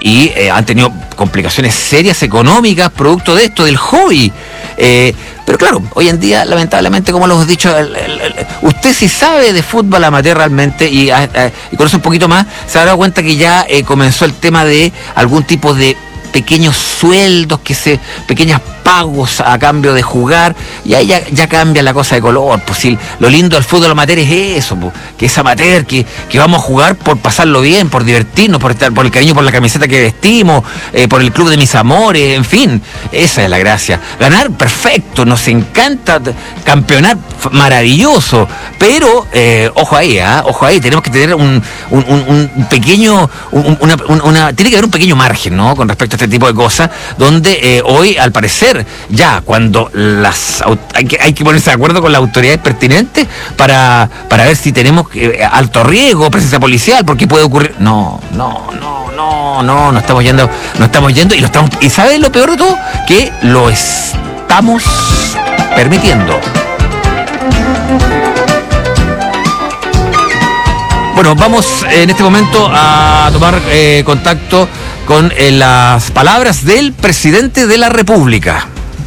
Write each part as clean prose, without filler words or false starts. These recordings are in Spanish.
y han tenido complicaciones serias económicas producto de esto, del hobby. Pero claro, hoy en día, lamentablemente, como lo hemos dicho, usted si sabe de fútbol amateur realmente y conoce un poquito más, se habrá dado cuenta que ya comenzó el tema de algún tipo de pequeños sueldos, pequeños pagos a cambio de jugar, y ahí ya cambia la cosa de color. Pues si lo lindo del fútbol amateur es eso, pues, que es amateur, que vamos a jugar por pasarlo bien, por divertirnos, por el cariño por la camiseta que vestimos, por el club de mis amores, en fin, esa es la gracia. Ganar, perfecto, nos encanta, campeonar, maravilloso, pero ojo ahí, tenemos que tener un pequeño, tiene que haber un pequeño margen, ¿no?, con respecto a este tipo de cosas, donde hoy, al parecer, ya cuando hay que ponerse de acuerdo con las autoridades pertinentes para ver si tenemos alto riesgo, presencia policial, porque puede ocurrir. No estamos yendo y ¿sabes lo peor de todo? Que lo estamos permitiendo. Bueno, vamos en este momento a tomar contacto con las palabras del presidente de la República.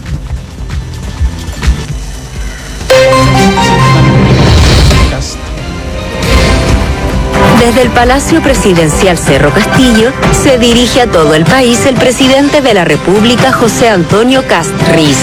Desde el Palacio Presidencial Cerro Castillo se dirige a todo el país el presidente de la República, José Antonio Kast Riz.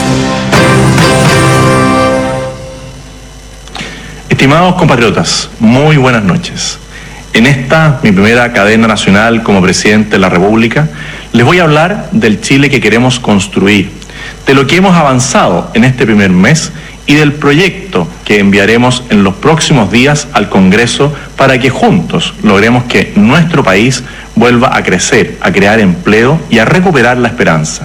Estimados compatriotas, muy buenas noches. En esta, mi primera cadena nacional como presidente de la República, les voy a hablar del Chile que queremos construir, de lo que hemos avanzado en este primer mes y del proyecto que enviaremos en los próximos días al Congreso para que juntos logremos que nuestro país vuelva a crecer, a crear empleo y a recuperar la esperanza.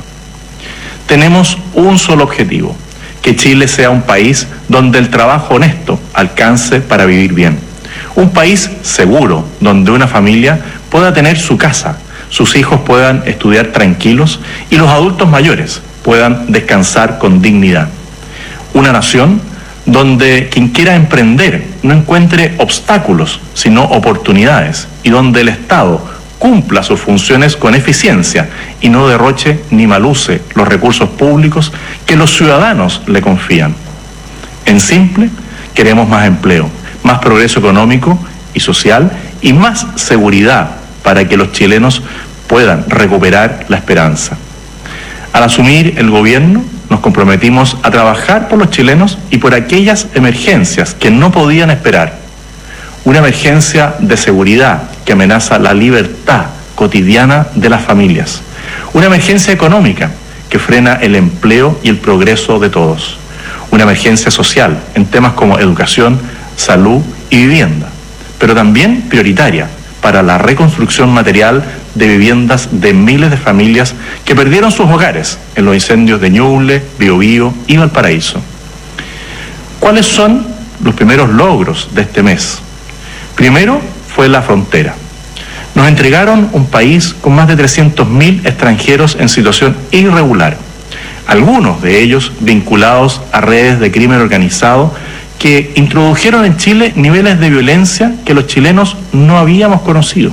Tenemos un solo objetivo: que Chile sea un país donde el trabajo honesto alcance para vivir bien. Un país seguro, donde una familia pueda tener su casa, sus hijos puedan estudiar tranquilos y los adultos mayores puedan descansar con dignidad. Una nación donde quien quiera emprender no encuentre obstáculos, sino oportunidades, y donde el Estado cumpla sus funciones con eficiencia y no derroche ni maluse los recursos públicos que los ciudadanos le confían. En simple, queremos más empleo, más progreso económico y social y más seguridad para que los chilenos puedan recuperar la esperanza. Al asumir el gobierno, nos comprometimos a trabajar por los chilenos y por aquellas emergencias que no podían esperar. Una emergencia de seguridad que amenaza la libertad cotidiana de las familias. Una emergencia económica que frena el empleo y el progreso de todos. Una emergencia social en temas como educación, salud y vivienda, pero también prioritaria para la reconstrucción material de viviendas de miles de familias que perdieron sus hogares en los incendios de Ñuble, Biobío y Valparaíso. ¿Cuáles son los primeros logros de este mes? Primero fue la frontera. Nos entregaron un país con más de 300.000 extranjeros en situación irregular, algunos de ellos vinculados a redes de crimen organizado que introdujeron en Chile niveles de violencia que los chilenos no habíamos conocido.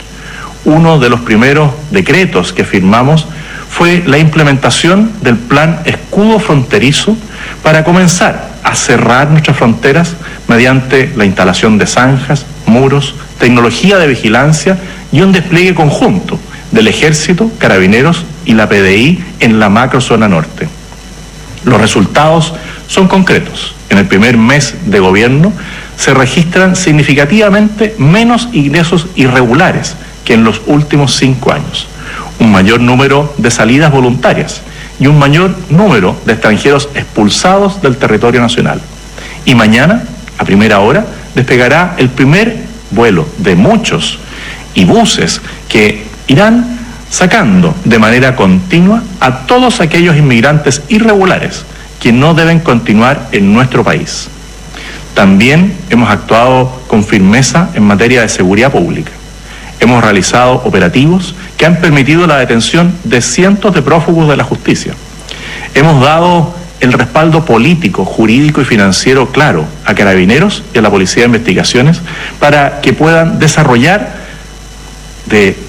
Uno de los primeros decretos que firmamos fue la implementación del Plan Escudo Fronterizo para comenzar a cerrar nuestras fronteras mediante la instalación de zanjas, muros, tecnología de vigilancia y un despliegue conjunto del Ejército, Carabineros y la PDI en la macrozona norte. Los resultados son concretos. En el primer mes de gobierno se registran significativamente menos ingresos irregulares que en los últimos 5 años, un mayor número de salidas voluntarias y un mayor número de extranjeros expulsados del territorio nacional. Y mañana, a primera hora, despegará el primer vuelo de muchos y buses que irán sacando de manera continua a todos aquellos inmigrantes irregulares que no deben continuar en nuestro país. También hemos actuado con firmeza en materia de seguridad pública. Hemos realizado operativos que han permitido la detención de cientos de prófugos de la justicia. Hemos dado el respaldo político, jurídico y financiero claro a Carabineros y a la Policía de Investigaciones para que puedan desarrollar de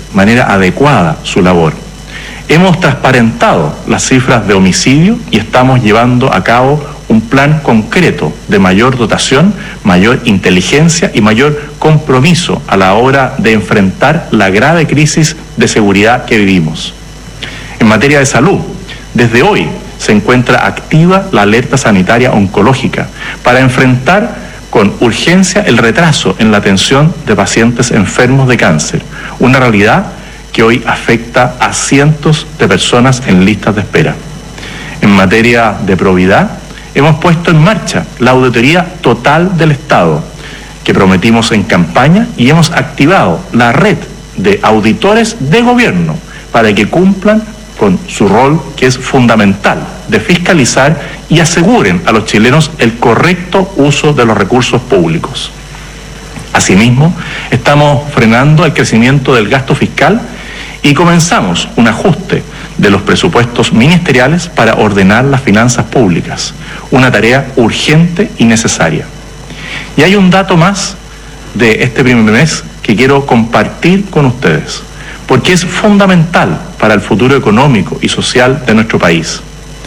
manera adecuada su labor. Hemos transparentado las cifras de homicidio y estamos llevando a cabo un plan concreto de mayor dotación, mayor inteligencia y mayor compromiso a la hora de enfrentar la grave crisis de seguridad que vivimos. En materia de salud, desde hoy se encuentra activa la alerta sanitaria oncológica para enfrentar con urgencia el retraso en la atención de pacientes enfermos de cáncer, una realidad que hoy afecta a cientos de personas en listas de espera. En materia de probidad, hemos puesto en marcha la auditoría total del Estado que prometimos en campaña y hemos activado la red de auditores de gobierno para que cumplan con su rol, que es fundamental, de fiscalizar y aseguren a los chilenos el correcto uso de los recursos públicos. Asimismo, estamos frenando el crecimiento del gasto fiscal y comenzamos un ajuste de los presupuestos ministeriales para ordenar las finanzas públicas, una tarea urgente y necesaria. Y hay un dato más de este primer mes que quiero compartir con ustedes, porque es fundamental para el futuro económico y social de nuestro país.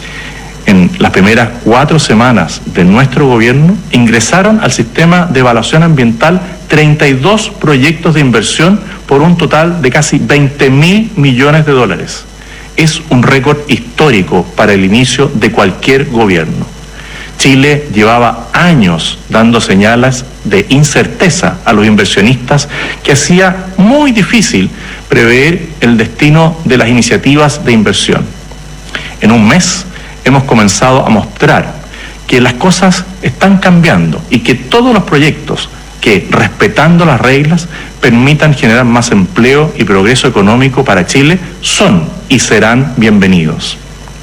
En las primeras 4 semanas de nuestro gobierno ingresaron al sistema de evaluación ambiental 32 proyectos de inversión por un total de casi 20.000 millones de dólares. Es un récord histórico para el inicio de cualquier gobierno. Chile llevaba años dando señales de incerteza a los inversionistas que hacía muy difícil prever el destino de las iniciativas de inversión. En un mes hemos comenzado a mostrar que las cosas están cambiando y que todos los proyectos que, respetando las reglas, permitan generar más empleo y progreso económico para Chile son y serán bienvenidos.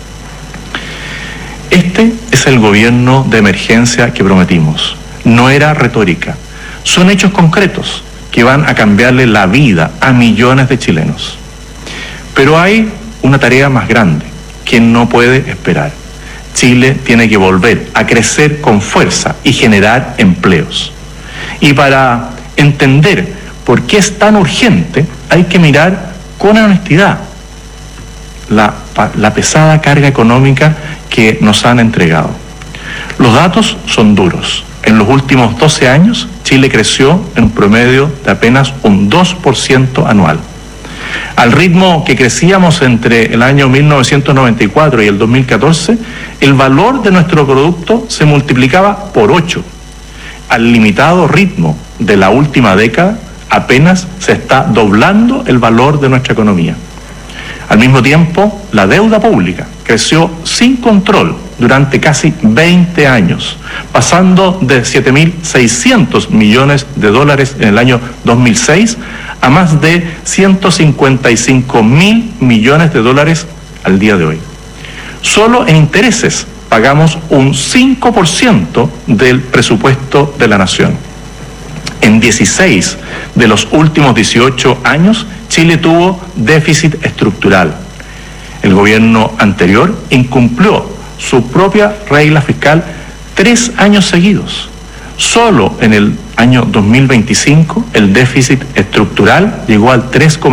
Este es el gobierno de emergencia que prometimos. No era retórica, son hechos concretos que van a cambiarle la vida a millones de chilenos. Pero hay una tarea más grande que no puede esperar. Chile tiene que volver a crecer con fuerza y generar empleos. Y para entender por qué es tan urgente, hay que mirar con honestidad la pesada carga económica que nos han entregado. Los datos son duros. En los últimos 12 años, Chile creció en un promedio de apenas un 2% anual. Al ritmo que crecíamos entre el año 1994 y el 2014, el valor de nuestro producto se multiplicaba por 8. Al limitado ritmo de la última década, apenas se está doblando el valor de nuestra economía. Al mismo tiempo, la deuda pública creció sin control durante casi 20 años, pasando de 7.600 millones de dólares en el año 2006 a más de 155.000 millones de dólares al día de hoy. Solo en intereses pagamos un 5% del presupuesto de la nación. En 16 de los últimos 18 años, Chile tuvo déficit estructural. El gobierno anterior incumplió su propia regla fiscal 3 años seguidos. Solo en el año 2025 el déficit estructural llegó al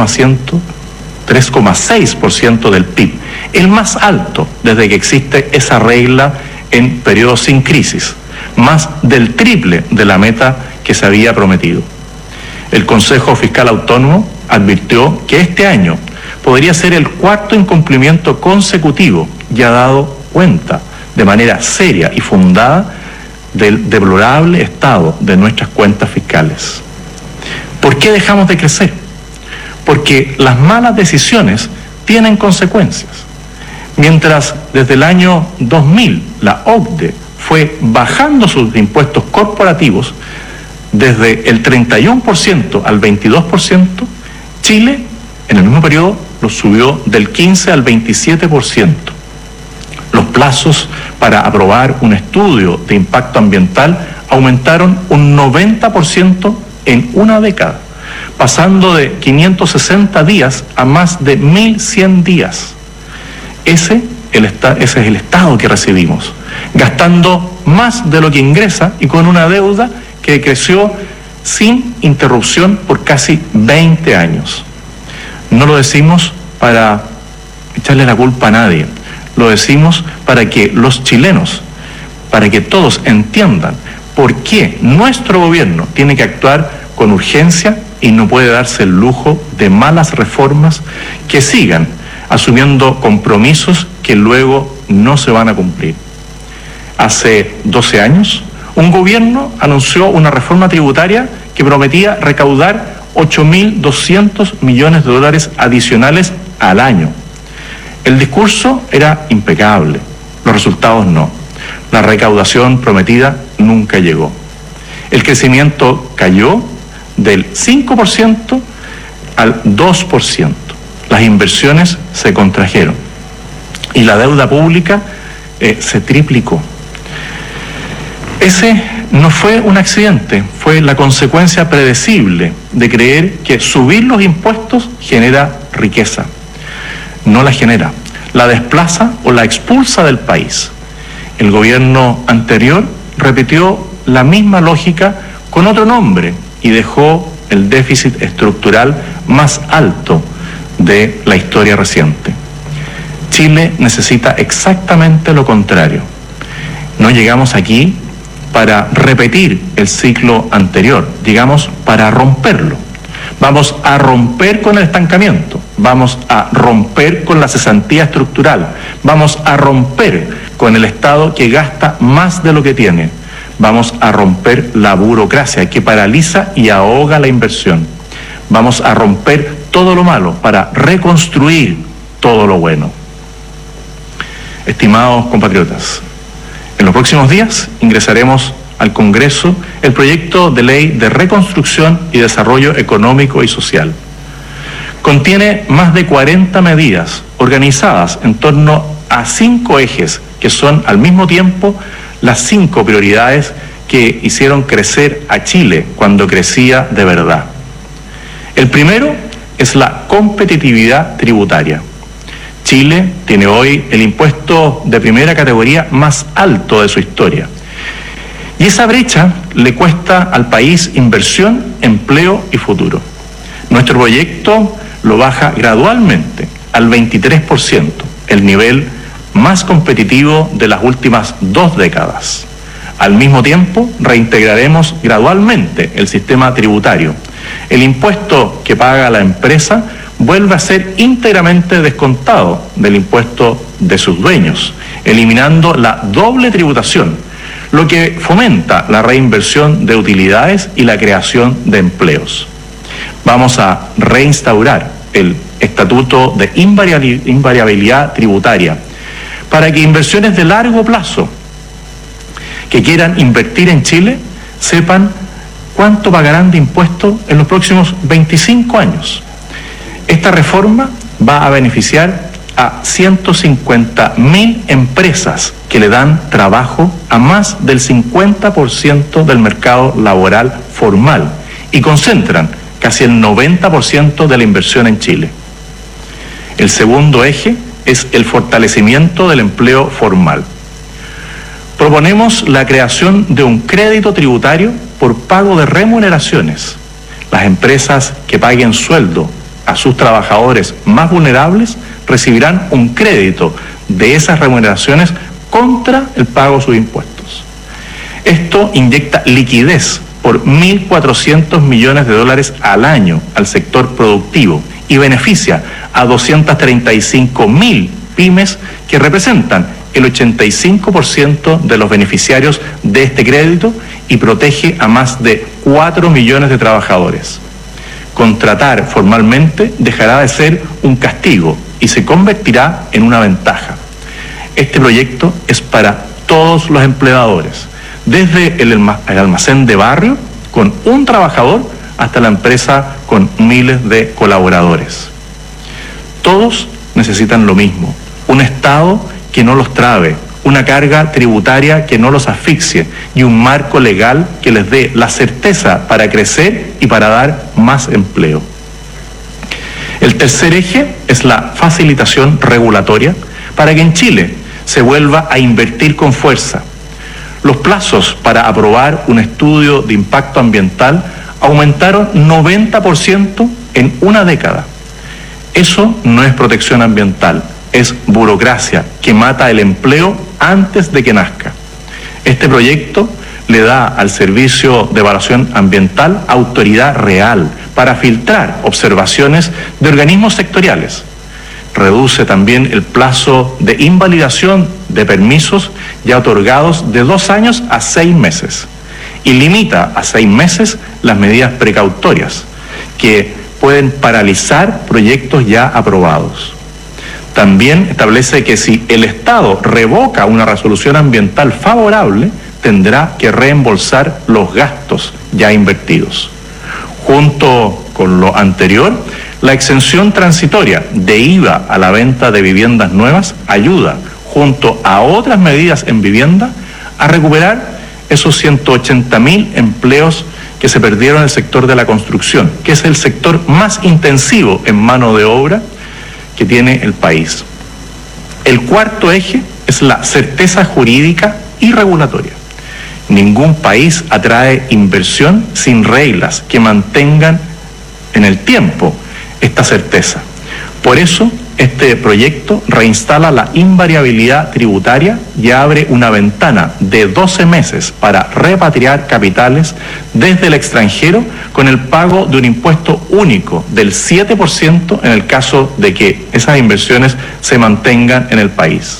3,6% del PIB, el más alto desde que existe esa regla en periodos sin crisis, más del triple de la meta que se había prometido. El Consejo Fiscal Autónomo advirtió que este año podría ser el 4º incumplimiento consecutivo y ha dado cuenta de manera seria y fundada del deplorable estado de nuestras cuentas fiscales. ¿Por qué dejamos de crecer? Porque las malas decisiones tienen consecuencias. Mientras desde el año 2000 la OCDE fue bajando sus impuestos corporativos desde el 31% al 22%, Chile en el mismo periodo los subió del 15 al 27%. Los plazos para aprobar un estudio de impacto ambiental aumentaron un 90% en una década, pasando de 560 días a más de 1.100 días. Ese es el estado que recibimos, gastando más de lo que ingresa y con una deuda que creció sin interrupción por casi 20 años. No lo decimos para echarle la culpa a nadie, lo decimos para que los chilenos, para que todos entiendan por qué nuestro gobierno tiene que actuar con urgencia y no puede darse el lujo de malas reformas que sigan asumiendo compromisos que luego no se van a cumplir. Hace 12 años, un gobierno anunció una reforma tributaria que prometía recaudar 8.200 millones de dólares adicionales al año. El discurso era impecable, los resultados no. La recaudación prometida nunca llegó. El crecimiento cayó del 5% al 2%. Las inversiones se contrajeron y la deuda pública se triplicó. Ese no fue un accidente, fue la consecuencia predecible de creer que subir los impuestos genera riqueza. No la genera, la desplaza o la expulsa del país. El gobierno anterior repitió la misma lógica con otro nombre y dejó el déficit estructural más alto de la historia reciente. Chile necesita exactamente lo contrario. No llegamos aquí para repetir el ciclo anterior, llegamos para romperlo. Vamos a romper con el estancamiento, vamos a romper con la cesantía estructural, vamos a romper con el Estado que gasta más de lo que tiene, vamos a romper la burocracia que paraliza y ahoga la inversión, vamos a romper todo lo malo para reconstruir todo lo bueno. Estimados compatriotas, en los próximos días ingresaremos al Congreso el proyecto de ley de reconstrucción y desarrollo económico y social. Contiene más de 40 medidas organizadas en torno a 5 ejes que son al mismo tiempo las 5 prioridades que hicieron crecer a Chile cuando crecía de verdad. El primero es la competitividad tributaria. Chile tiene hoy el impuesto de primera categoría más alto de su historia. Y esa brecha le cuesta al país inversión, empleo y futuro. Nuestro proyecto lo baja gradualmente al 23%, el nivel más competitivo de las últimas 2 décadas. Al mismo tiempo, reintegraremos gradualmente el sistema tributario. El impuesto que paga la empresa vuelve a ser íntegramente descontado del impuesto de sus dueños, eliminando la doble tributación, lo que fomenta la reinversión de utilidades y la creación de empleos. Vamos a reinstaurar el estatuto de invariabilidad tributaria para que inversiones de largo plazo que quieran invertir en Chile sepan cuánto pagarán de impuestos en los próximos 25 años. Esta reforma va a beneficiar a 150.000 empresas que le dan trabajo a más del 50% del mercado laboral formal y concentran casi el 90% de la inversión en Chile. El segundo eje es el fortalecimiento del empleo formal. Proponemos la creación de un crédito tributario por pago de remuneraciones. Las empresas que paguen sueldo a sus trabajadores más vulnerables recibirán un crédito de esas remuneraciones contra el pago de sus impuestos. Esto inyecta liquidez por 1.400 millones de dólares al año al sector productivo y beneficia a 235.000 pymes que representan el 85% de los beneficiarios de este crédito y protege a más de 4 millones de trabajadores. Contratar formalmente dejará de ser un castigo y se convertirá en una ventaja. Este proyecto es para todos los empleadores, desde el almacén de barrio con un trabajador hasta la empresa con miles de colaboradores. Todos necesitan lo mismo, un Estado que no los trabe, una carga tributaria que no los asfixie y un marco legal que les dé la certeza para crecer y para dar más empleo. El tercer eje es la facilitación regulatoria para que en Chile se vuelva a invertir con fuerza. Los plazos para aprobar un estudio de impacto ambiental aumentaron 90% en una década. Eso no es protección ambiental, es burocracia que mata el empleo antes de que nazca. Este proyecto le da al Servicio de Evaluación Ambiental autoridad real para filtrar observaciones de organismos sectoriales. Reduce también el plazo de invalidación de permisos ya otorgados de 2 años a 6 meses y limita a 6 meses las medidas precautorias que pueden paralizar proyectos ya aprobados. También establece que si el Estado revoca una resolución ambiental favorable, tendrá que reembolsar los gastos ya invertidos. Junto con lo anterior, la exención transitoria de IVA a la venta de viviendas nuevas ayuda, junto a otras medidas en vivienda, a recuperar esos 180.000 empleos que se perdieron en el sector de la construcción, que es el sector más intensivo en mano de obra que tiene el país. El cuarto eje es la certeza jurídica y regulatoria. Ningún país atrae inversión sin reglas que mantengan en el tiempo esta certeza. Por eso, este proyecto reinstala la invariabilidad tributaria y abre una ventana de 12 meses para repatriar capitales desde el extranjero con el pago de un impuesto único del 7% en el caso de que esas inversiones se mantengan en el país.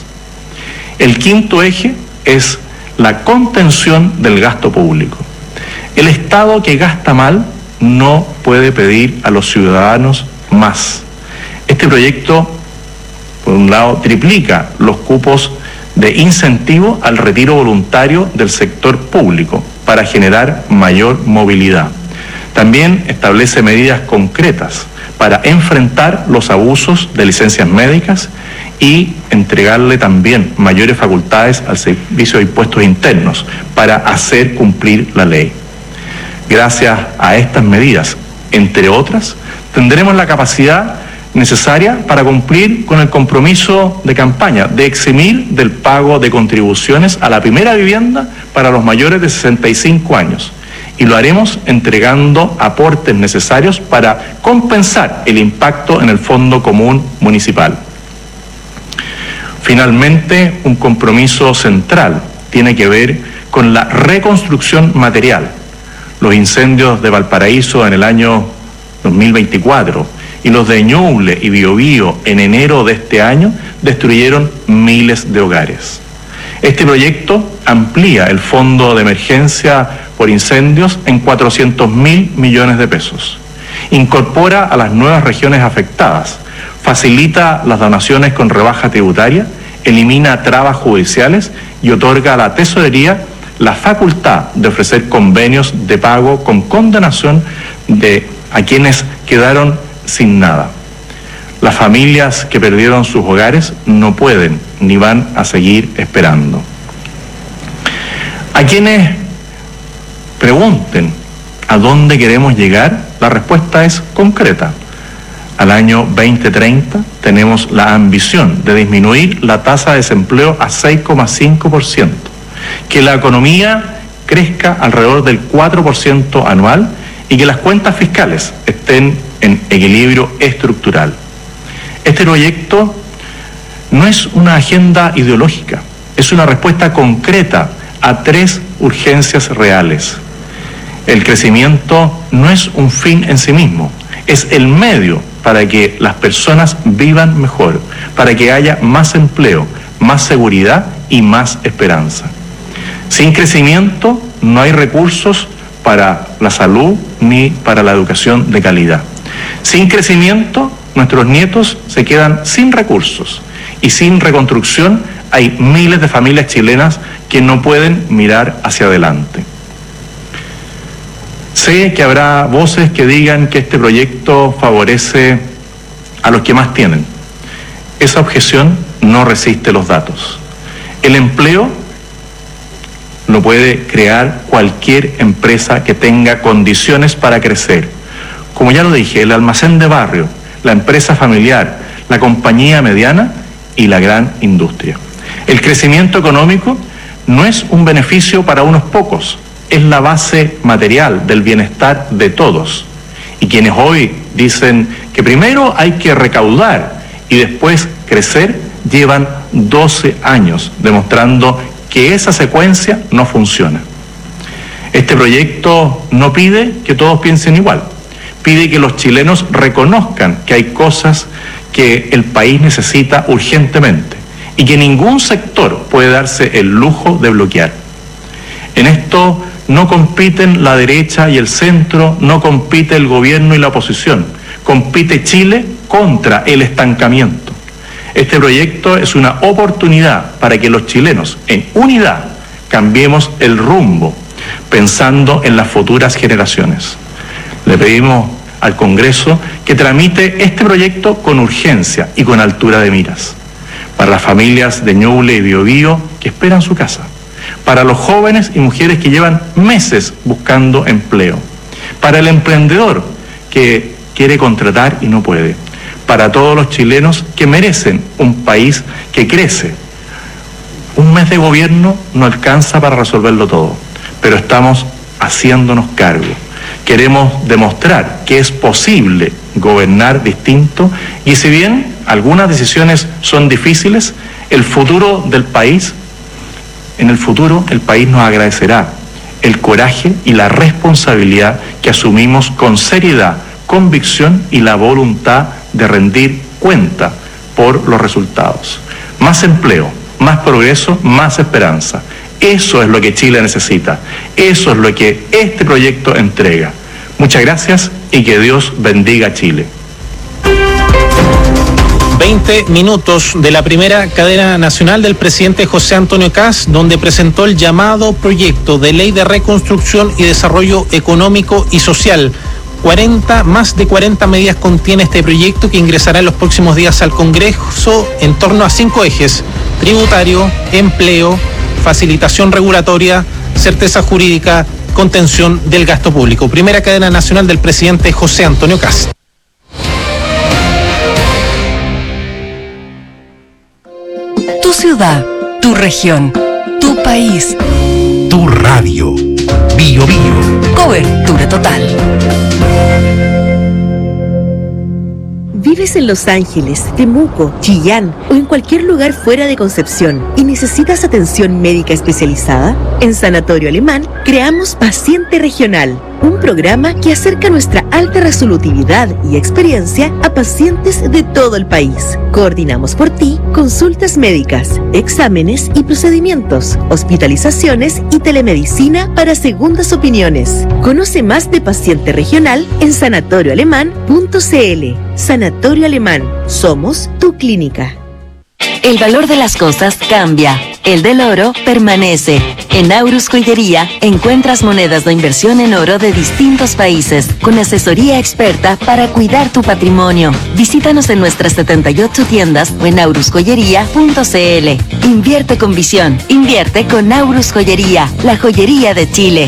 El quinto eje es la contención del gasto público. El Estado que gasta mal no puede pedir a los ciudadanos más. Este proyecto, por un lado, triplica los cupos de incentivo al retiro voluntario del sector público para generar mayor movilidad. También establece medidas concretas para enfrentar los abusos de licencias médicas y entregarle también mayores facultades al Servicio de Impuestos Internos para hacer cumplir la ley. Gracias a estas medidas, entre otras, tendremos la capacidad necesaria para cumplir con el compromiso de campaña de eximir del pago de contribuciones a la primera vivienda para los mayores de 65 años. Y lo haremos entregando aportes necesarios para compensar el impacto en el Fondo Común Municipal. Finalmente, un compromiso central tiene que ver con la reconstrucción material. Los incendios de Valparaíso en el año 2024 y los de Ñuble y Biobío en enero de este año destruyeron miles de hogares. Este proyecto amplía el fondo de emergencia por incendios en 400.000 millones de pesos. Incorpora a las nuevas regiones afectadas, facilita las donaciones con rebaja tributaria, elimina trabas judiciales y otorga a la tesorería la facultad de ofrecer convenios de pago con condonación a quienes quedaron sin nada. Las familias que perdieron sus hogares no pueden ni van a seguir esperando. A quienes pregunten a dónde queremos llegar, la respuesta es concreta. Al año 2030 tenemos la ambición de disminuir la tasa de desempleo a 6,5%, que la economía crezca alrededor del 4% anual y que las cuentas fiscales estén en equilibrio estructural. Este proyecto no es una agenda ideológica, es una respuesta concreta a 3 urgencias reales. El crecimiento no es un fin en sí mismo, es el medio para que las personas vivan mejor, para que haya más empleo, más seguridad y más esperanza. Sin crecimiento no hay recursos para la salud ni para la educación de calidad. Sin crecimiento, nuestros nietos se quedan sin recursos y sin reconstrucción hay miles de familias chilenas que no pueden mirar hacia adelante. Sé que habrá voces que digan que este proyecto favorece a los que más tienen. Esa objeción no resiste los datos. El empleo lo puede crear cualquier empresa que tenga condiciones para crecer. Como ya lo dije, el almacén de barrio, la empresa familiar, la compañía mediana y la gran industria. El crecimiento económico no es un beneficio para unos pocos, es la base material del bienestar de todos. Y quienes hoy dicen que primero hay que recaudar y después crecer, llevan 12 años demostrando que esa secuencia no funciona. Este proyecto no pide que todos piensen igual, pide que los chilenos reconozcan que hay cosas que el país necesita urgentemente y que ningún sector puede darse el lujo de bloquear. En esto no compiten la derecha y el centro, no compite el gobierno y la oposición, compite Chile contra el estancamiento. Este proyecto es una oportunidad para que los chilenos, en unidad, cambiemos el rumbo, pensando en las futuras generaciones. Le pedimos al Congreso que tramite este proyecto con urgencia y con altura de miras, para las familias de Ñuble y Biobío que esperan su casa, para los jóvenes y mujeres que llevan meses buscando empleo, para el emprendedor que quiere contratar y no puede, para todos los chilenos que merecen un país que crece. Un mes de gobierno no alcanza para resolverlo todo, pero estamos haciéndonos cargo. Queremos demostrar que es posible gobernar distinto y si bien algunas decisiones son difíciles, en el futuro el país nos agradecerá el coraje y la responsabilidad que asumimos con seriedad, convicción y la voluntad de rendir cuenta por los resultados. Más empleo, más progreso, más esperanza. Eso es lo que Chile necesita. Eso es lo que este proyecto entrega. Muchas gracias y que Dios bendiga a Chile. 20 minutos de la primera cadena nacional del presidente José Antonio Kast, donde presentó el llamado proyecto de ley de reconstrucción y desarrollo económico y social. Más de 40 medidas contiene este proyecto que ingresará en los próximos días al Congreso en torno a 5 ejes: tributario, empleo, facilitación regulatoria, certeza jurídica, contención del gasto público. Primera cadena nacional del presidente José Antonio Kast. Tu ciudad, tu región, tu país, tu radio. Bio Bio. Cobertura total. ¿Vives en Los Ángeles, Temuco, Chillán o en cualquier lugar fuera de Concepción y necesitas atención médica especializada? En Sanatorio Alemán creamos Paciente Regional, un programa que acerca nuestra alta resolutividad y experiencia a pacientes de todo el país. Coordinamos por ti consultas médicas, exámenes y procedimientos, hospitalizaciones y telemedicina para segundas opiniones. Conoce más de Paciente Regional en sanatorioalemán.cl. Sanatorio Alemán, somos tu clínica. El valor de las cosas cambia, el del oro permanece. En Aurus Joyería encuentras monedas de inversión en oro de distintos países, con asesoría experta para cuidar tu patrimonio. Visítanos en nuestras 78 tiendas o en aurusjoyería.cl. Invierte con visión, invierte con Aurus Joyería, la joyería de Chile.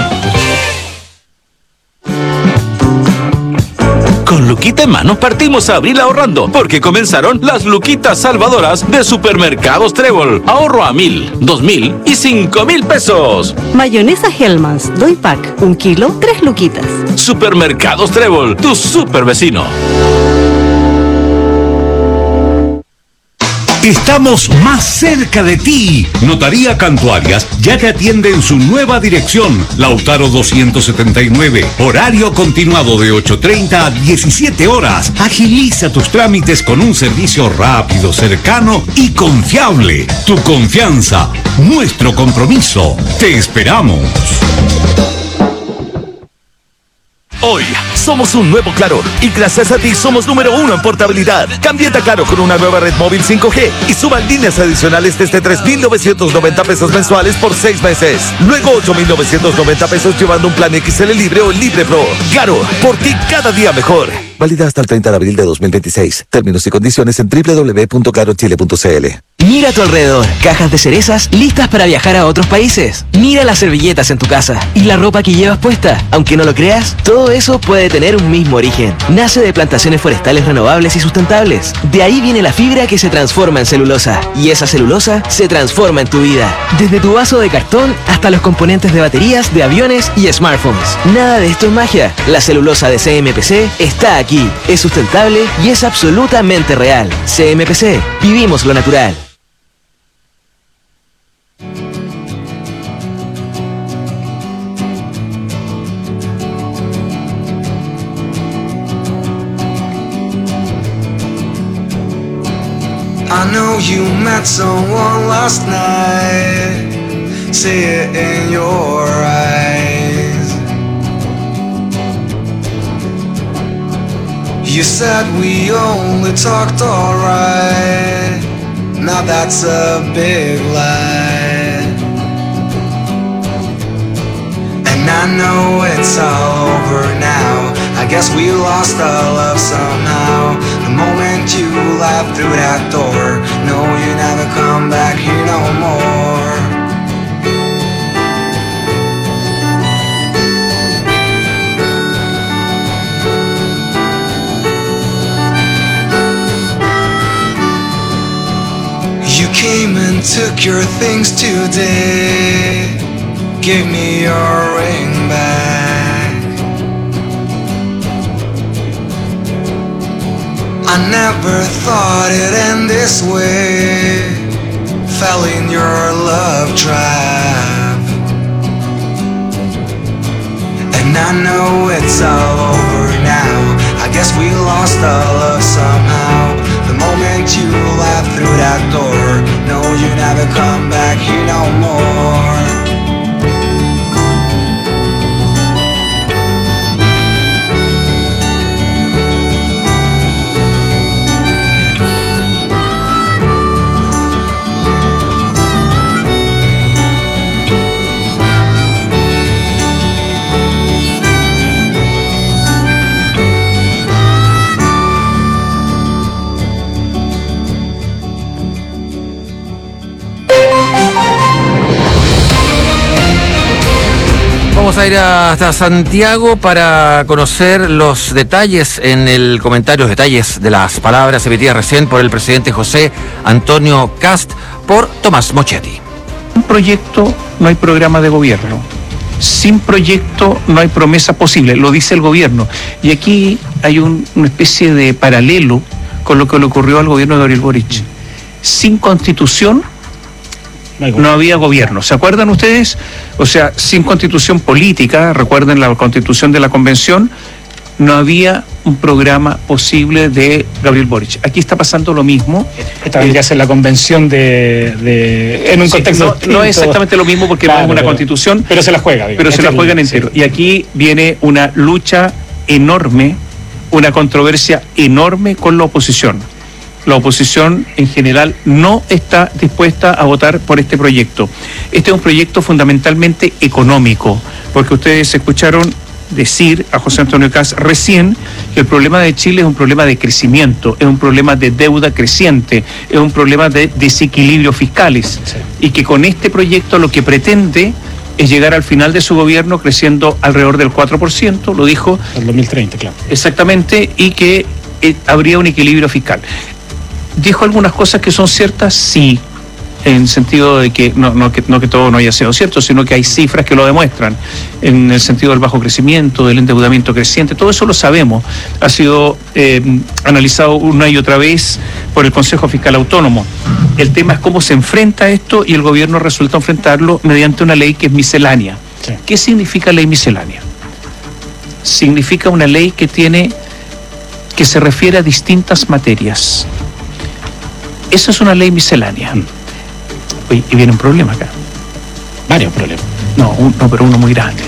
Con Luquita en mano partimos a abril ahorrando, porque comenzaron las Luquitas salvadoras de Supermercados Trébol. Ahorro a 1,000, 2,000 y 5,000 pesos. Mayonesa Hellmann's, doy pack, 1 kilo, 3 luquitas. Supermercados Trébol, tu super vecino. Estamos más cerca de ti. Notaría Cantuarias ya te atiende en su nueva dirección. Lautaro 279. Horario continuado de 8:30 a 17 horas. Agiliza tus trámites con un servicio rápido, cercano y confiable. Tu confianza, nuestro compromiso. Te esperamos. Hoy somos un nuevo Claro y gracias a ti somos número 1 en portabilidad. Cámbiate a Claro con una nueva red móvil 5G y suban líneas adicionales desde 3,990 pesos mensuales por 6 meses. Luego 8,990 pesos llevando un plan XL Libre o Libre Pro. Claro, por ti cada día mejor. Válida hasta el 30 de abril de 2026. Términos y condiciones en www.clarochile.cl. Mira a tu alrededor, cajas de cerezas listas para viajar a otros países. Mira las servilletas en tu casa y la ropa que llevas puesta. Aunque no lo creas, todo eso puede tener un mismo origen. Nace de plantaciones forestales renovables y sustentables. De ahí viene la fibra que se transforma en celulosa. Y esa celulosa se transforma en tu vida. Desde tu vaso de cartón hasta los componentes de baterías, de aviones y smartphones. Nada de esto es magia. La celulosa de CMPC está aquí. Es sustentable y es absolutamente real. CMPC. Vivimos lo natural. I know you met someone last night. See it in your eyes. You said we only talked alright. Now that's a big lie. And I know it's all over now. I guess we lost our love somehow. The moment you left through that door, no, you never come back here no more. You came and took your things today. Give me your ring back. I never thought it'd end this way. Fell in your love trap. And I know it's all over now. I guess we lost our love somehow. The moment you left through that door, no, you never come back here no more. Vamos a ir hasta Santiago para conocer los detalles detalles de las palabras emitidas recién por el presidente José Antonio Kast por Tomás Mochetti. Sin proyecto no hay programa de gobierno. Sin proyecto no hay promesa posible, lo dice el gobierno. Y aquí hay una especie de paralelo con lo que le ocurrió al gobierno de Gabriel Boric. Sin constitución no había gobierno. ¿Se acuerdan ustedes? O sea, sin constitución política, recuerden la constitución de la convención, no había un programa posible de Gabriel Boric. Aquí está pasando lo mismo. Esta vendría a ser la convención en un contexto no es exactamente lo mismo porque no es una constitución. Pero se la juega, digamos. Pero se la juegan entero. Sí. Y aquí viene una lucha enorme, una controversia enorme con la oposición. La oposición en general no está dispuesta a votar por este proyecto. Este es un proyecto fundamentalmente económico, porque ustedes escucharon decir a José Antonio Kast recién que el problema de Chile es un problema de crecimiento, es un problema de deuda creciente, es un problema de desequilibrios fiscales, sí. Y que con este proyecto lo que pretende es llegar al final de su gobierno creciendo alrededor del 4%, lo dijo. El 2030, claro. Exactamente, y que habría un equilibrio fiscal. ¿Dijo algunas cosas que son ciertas? Sí, en el sentido de que no que todo no haya sido cierto, sino que hay cifras que lo demuestran, en el sentido del bajo crecimiento, del endeudamiento creciente, todo eso lo sabemos, ha sido analizado una y otra vez por el Consejo Fiscal Autónomo. El tema es cómo se enfrenta esto y el gobierno resulta enfrentarlo mediante una ley que es miscelánea. Sí. ¿Qué significa ley miscelánea? Significa una ley que se refiere a distintas materias. Eso es una ley miscelánea. Oye, y viene un problema acá. Varios problemas. Pero uno muy grande.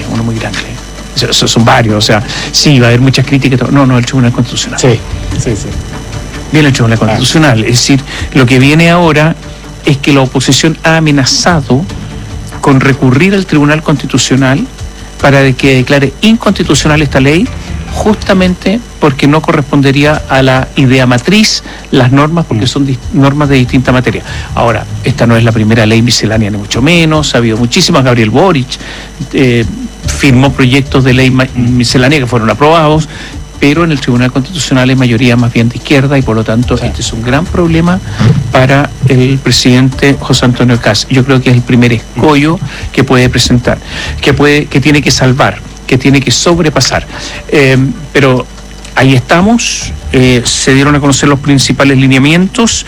Son varios, o sea, sí, va a haber muchas críticas. No, el Tribunal Constitucional. Sí. Viene el Tribunal Constitucional. Es decir, lo que viene ahora es que la oposición ha amenazado con recurrir al Tribunal Constitucional para que declare inconstitucional esta ley justamente porque no correspondería a la idea matriz, las normas, porque son normas de distinta materia. Ahora, esta no es la primera ley miscelánea, ni mucho menos, ha habido muchísimas. Gabriel Boric firmó proyectos de ley miscelánea que fueron aprobados, pero en el Tribunal Constitucional hay mayoría más bien de izquierda y por lo tanto este es un gran problema para el presidente José Antonio Kast. Yo creo que es el primer escollo que puede presentar, que tiene que salvar, que tiene que sobrepasar. Pero ahí estamos, se dieron a conocer los principales lineamientos.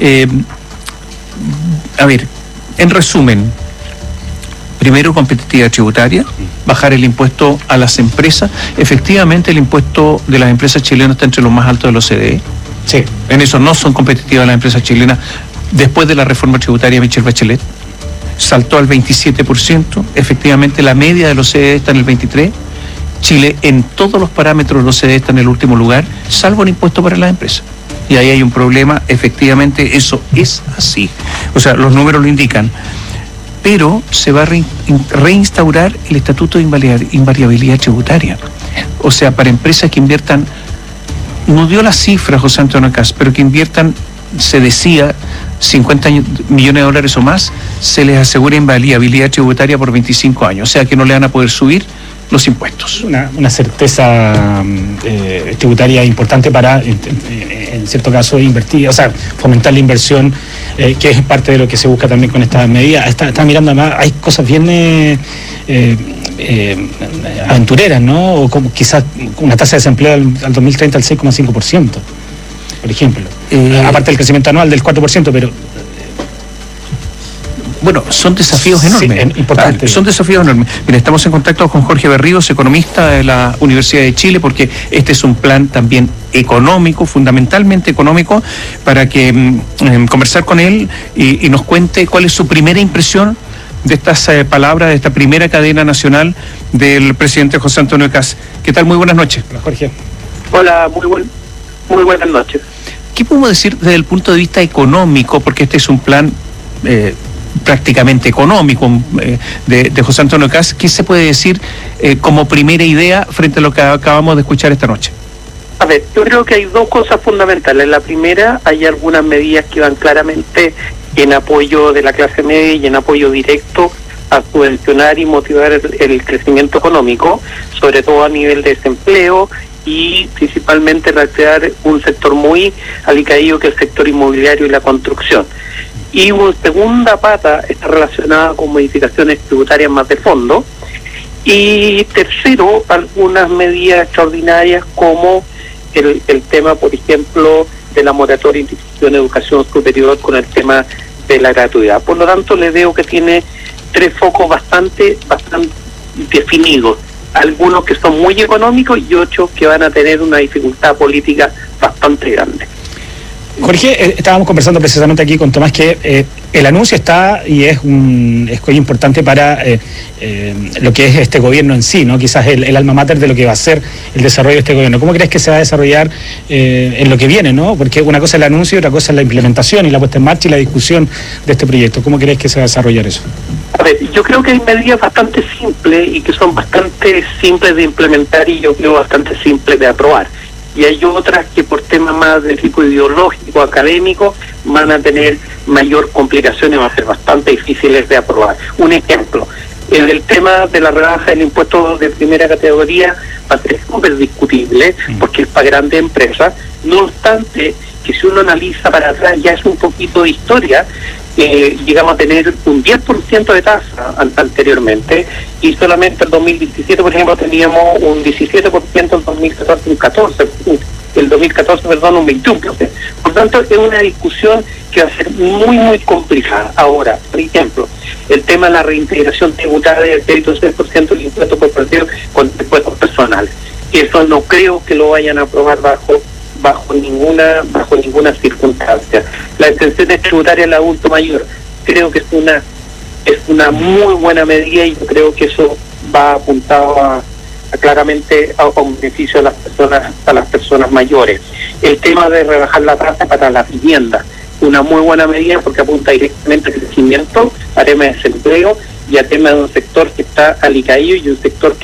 A ver, en resumen, primero, competitividad tributaria, bajar el impuesto a las empresas. Efectivamente, el impuesto de las empresas chilenas está entre los más altos de los OCDE. Sí. En eso no son competitivas las empresas chilenas. Después de la reforma tributaria de Michelle Bachelet, saltó al 27%. Efectivamente, la media de los OCDE está en el 23%. Chile, en todos los parámetros de los OCDE, está en el último lugar, salvo el impuesto para las empresas. Y ahí hay un problema. Efectivamente, eso es así. O sea, los números lo indican. Pero se va a reinstaurar el estatuto de invariabilidad tributaria. O sea, para empresas que inviertan, no dio la cifra José Antonio Kast, pero que inviertan, se decía, 50 millones de dólares o más, se les asegura invariabilidad tributaria por 25 años. O sea, que no le van a poder subir los impuestos. Una certeza tributaria importante para, en cierto caso, invertir, o sea, fomentar la inversión, que es parte de lo que se busca también con esta medida. Está mirando además, hay cosas bien aventureras, ¿no? O como quizás una tasa de desempleo al 2030 al 6,5%, por ejemplo. Aparte del crecimiento anual del 4%, pero... Bueno, son desafíos enormes. Sí, importantes. Son desafíos enormes. Mira, estamos en contacto con Jorge Berríos, economista de la Universidad de Chile, porque este es un plan también económico, fundamentalmente económico, para que conversar con él y nos cuente cuál es su primera impresión de estas palabras, de esta primera cadena nacional del presidente José Antonio Kast. ¿Qué tal? Muy buenas noches. Hola, Jorge. Hola, muy buenas noches. ¿Qué podemos decir desde el punto de vista económico? Porque este es un plan prácticamente económico de José Antonio Kast. ¿Qué se puede decir como primera idea frente a lo que acabamos de escuchar esta noche? A ver, yo creo que hay dos cosas fundamentales. La primera, hay algunas medidas que van claramente en apoyo de la clase media y en apoyo directo a subvencionar y motivar el crecimiento económico, sobre todo a nivel de desempleo y principalmente reactivar un sector muy alicaído que es el sector inmobiliario y la construcción. Y una segunda pata está relacionada con modificaciones tributarias más de fondo. Y tercero, algunas medidas extraordinarias como el tema, por ejemplo, de la moratoria de institución de educación superior con el tema de la gratuidad. Por lo tanto, le veo que tiene tres focos bastante definidos. Algunos que son muy económicos y otros que van a tener una dificultad política bastante grande. Jorge, estábamos conversando precisamente aquí con Tomás que el anuncio está y es un escollo importante para lo que es este gobierno en sí, ¿no? Quizás el alma mater de lo que va a ser el desarrollo de este gobierno. ¿Cómo crees que se va a desarrollar en lo que viene, ¿no? Porque una cosa es el anuncio y otra cosa es la implementación y la puesta en marcha y la discusión de este proyecto. ¿Cómo crees que se va a desarrollar eso? A ver, yo creo que hay medidas bastante simples y que son bastante simples de implementar y yo creo bastante simples de aprobar. Y hay otras que por temas más de tipo ideológico, académico, van a tener mayor complicación y van a ser bastante difíciles de aprobar. Un ejemplo, el tema de la rebaja del impuesto de primera categoría va a ser súper discutible porque es para grandes empresas. No obstante, que si uno analiza para atrás ya es un poquito de historia, llegamos a tener un 10% de tasa anteriormente y solamente en 2017, por ejemplo, teníamos un 17%, en 2014 un 14%, el 2014, perdón, un 21%. Por tanto, es una discusión que va a ser muy complicada. Ahora, por ejemplo, el tema de la reintegración tributaria del crédito 6% del impuesto corporativo con impuestos personales. Eso no creo que lo vayan a aprobar bajo ninguna circunstancia. La exención tributaria al adulto mayor creo que es una muy buena medida y yo creo que eso va apuntado claramente a un beneficio a las personas mayores. El tema de rebajar la tasa para las viviendas, una muy buena medida porque apunta directamente al crecimiento, a tema de desempleo y a tema de un sector que está alicaído y un sector que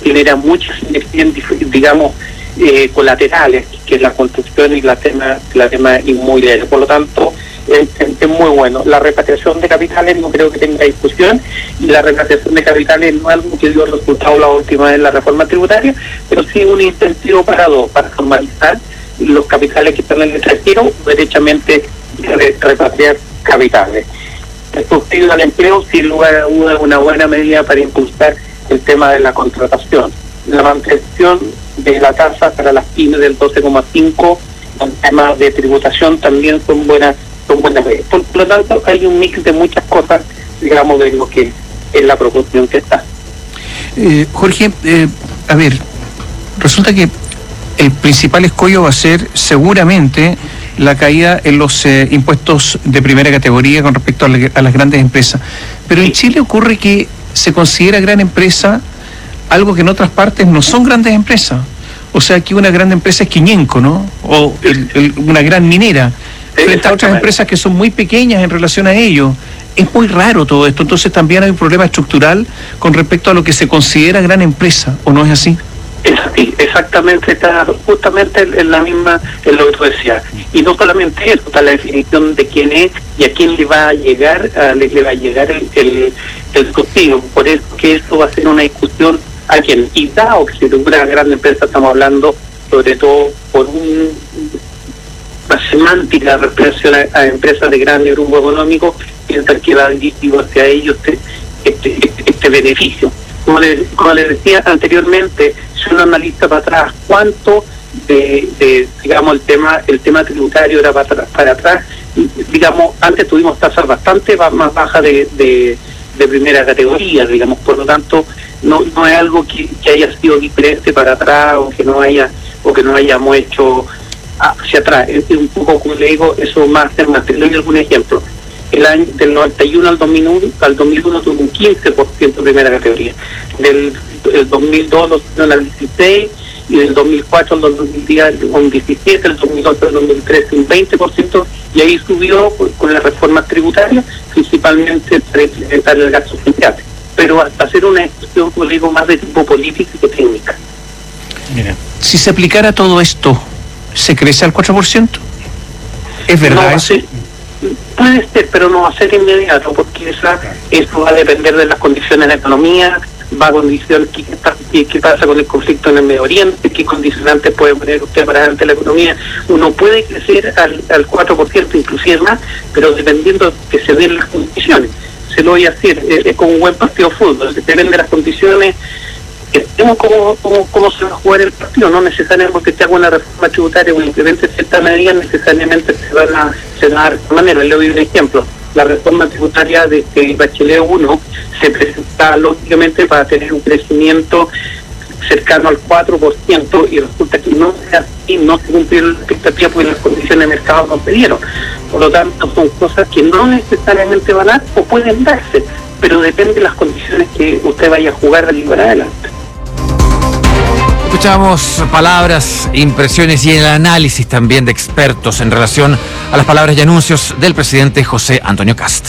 genera muchas sinergias, digamos, colaterales, que es la construcción y la tema inmobiliaria. Por lo tanto, es muy bueno. La repatriación de capitales no creo que tenga discusión, y la repatriación de capitales no es algo que dio resultado la última vez en la reforma tributaria, pero sí un incentivo para formalizar los capitales que están en el extranjero, derechamente repatriar capitales. El subsidio al empleo, sin lugar a duda, es una buena medida para impulsar el tema de la contratación. La mantención de la tasa para las pymes del 12,5, el tema de tributación también son buenas medidas. Por lo tanto, hay un mix de muchas cosas, digamos, de lo que es la proposición que está. Jorge, a ver, resulta que el principal escollo va a ser seguramente la caída en los impuestos de primera categoría con respecto a las grandes empresas. Pero en Chile ocurre que se considera gran empresa algo que en otras partes no son grandes empresas. O sea, aquí una gran empresa es Quiñenco, ¿no? O una gran minera, frente a otras empresas que son muy pequeñas en relación a ello. Es muy raro todo esto. Entonces también hay un problema estructural con respecto a lo que se considera gran empresa, ¿o no es así? Es así, exactamente, está justamente en la misma, en lo que tú decías. Y no solamente eso, está la definición de quién es y a quién le va a llegar, el subsidio. Por eso que esto va a ser una discusión a quien, y dado que si una gran empresa, estamos hablando sobre todo por una semántica de referencia a empresas de grande grupo económico, piensan que va dirigido hacia ellos este beneficio. Como les decía anteriormente, si uno analiza para atrás cuánto digamos, el tema tributario era para atrás, digamos, antes tuvimos tasas bastante más bajas de primera categoría, digamos, por lo tanto no es algo que haya sido diferente para atrás o que no hayamos hecho hacia atrás. Es un poco, como le digo, eso más. Te doy algún ejemplo. El año del 91 al 2001 tuvo un 15% de primera categoría. Del 2002 lo tuvieron al 16%, y del 2004 al 2010 un 17%, del 2008 al 2013 un 20%, y ahí subió con las reformas tributarias, principalmente para implementar el gasto social. Pero hasta hacer una discusión, como digo, más de tipo político que técnica. Mira, si se aplicara todo esto, ¿se crece al 4%? ¿Es verdad eso? Puede ser, pero no va a ser inmediato, porque eso va a depender de las condiciones de la economía, va a condicionar qué pasa con el conflicto en el Medio Oriente, qué condicionantes puede poner usted para adelante la economía. Uno puede crecer al 4%, inclusive más, pero dependiendo de que se den las condiciones. Se lo voy a decir, es como un buen partido de fútbol, depende de las condiciones. Vemos cómo se va a jugar el partido. No necesariamente que se haga una reforma tributaria o implemente ciertas medidas, necesariamente se van a dar de esta manera. Le doy un ejemplo. La reforma tributaria de Bachelet 1 se presenta lógicamente para tener un crecimiento cercano al 4%, y resulta que no sea así, no se cumplieron las expectativas porque las condiciones de mercado no pidieron. Por lo tanto, son cosas que no necesariamente van a dar o pueden darse, pero depende de las condiciones que usted vaya a jugar de para adelante. Escuchamos palabras, impresiones y el análisis también de expertos en relación a las palabras y anuncios del presidente José Antonio Kast.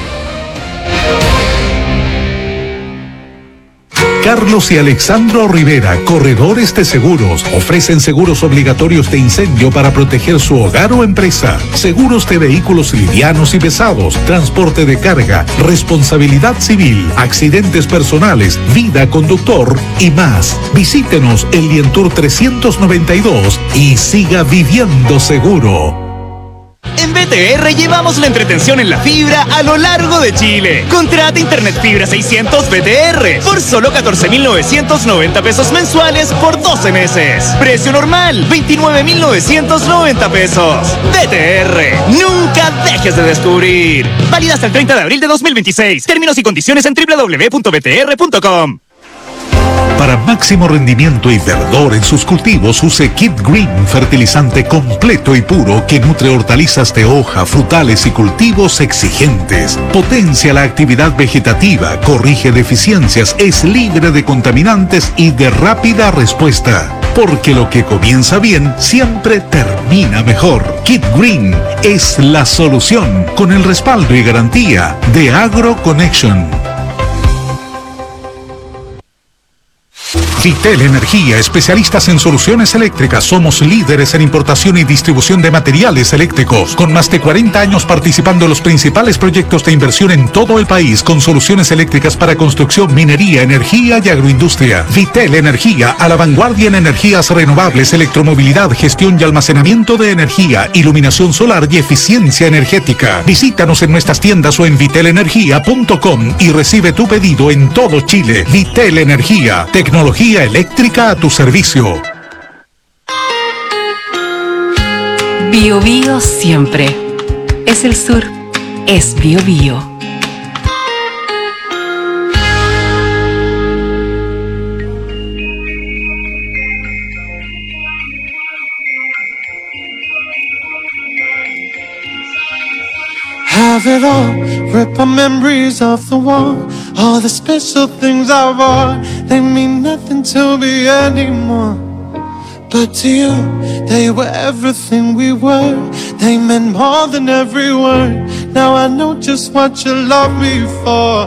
Carlos y Alexandro Rivera, corredores de seguros, ofrecen seguros obligatorios de incendio para proteger su hogar o empresa, seguros de vehículos livianos y pesados, transporte de carga, responsabilidad civil, accidentes personales, vida conductor y más. Visítenos en Lientour 392 y siga viviendo seguro. En BTR llevamos la entretención en la fibra a lo largo de Chile. Contrata Internet Fibra 600 BTR por solo 14.990 pesos mensuales por 12 meses. Precio normal, 29.990 pesos. BTR, nunca dejes de descubrir. Válida hasta el 30 de abril de 2026. Términos y condiciones en www.btr.com. Para máximo rendimiento y verdor en sus cultivos, use Kit Green, fertilizante completo y puro que nutre hortalizas de hoja, frutales y cultivos exigentes. Potencia la actividad vegetativa, corrige deficiencias, es libre de contaminantes y de rápida respuesta. Porque lo que comienza bien siempre termina mejor. Kit Green es la solución, con el respaldo y garantía de AgroConnection. Vitel Energía, especialistas en soluciones eléctricas. Somos líderes en importación y distribución de materiales eléctricos, con más de 40 años participando en los principales proyectos de inversión en todo el país, con soluciones eléctricas para construcción, minería, energía y agroindustria. Vitel Energía, a la vanguardia en energías renovables, electromovilidad, gestión y almacenamiento de energía, iluminación solar y eficiencia energética. Visítanos en nuestras tiendas o en vitelenergia.com y recibe tu pedido en todo Chile. Vitel Energía, tecnología eléctrica a tu servicio. Bio Bio siempre. Es el sur. Es Bio Bio. Have it all, rip our memories off the wall. All the special things I bought, they mean nothing to me anymore. But to you, they were everything we were. They meant more than every word. Now I know just what you love me for.